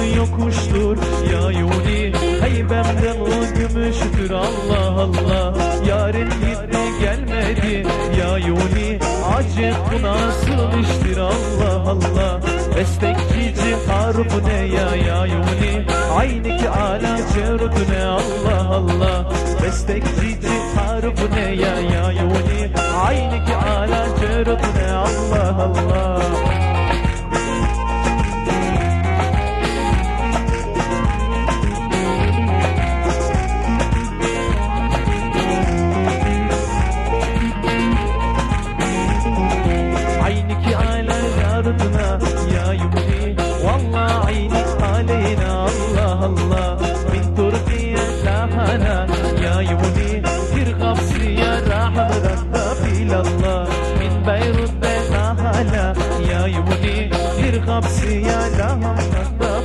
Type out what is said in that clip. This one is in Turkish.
yokuştur ya Yuni. Heybemden o gümüştür Allah Allah. Yarın gitti gelmedi ya Yuni. Acep bu nasıl iştir Allah Allah. Destekçici harp ne ya Yuni. Aynı ki ala cerut ne Allah Allah. Destekçici harp ne ya Yuni. Aynı ki ala cerut ne Allah Allah. Ya Yuni Wallah ayni aleyna Allah Allah. Min Türkiye lahana ya Yuni. Bir kapsiye rahmıranda bilallah. Min Beyrut'te lahala ya Yuni. Bir kapsiye lahmıranda